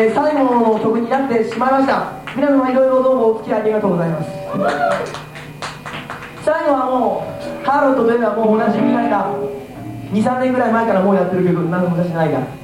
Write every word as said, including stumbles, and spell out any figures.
えー、最後の曲になってしまいました。皆様いろいろどうもお付き合いありがとうございます。最後はもうカーロットといえばもうおなじみになったにさんねんぐらい前からもうやってる曲、何の昔じゃないか。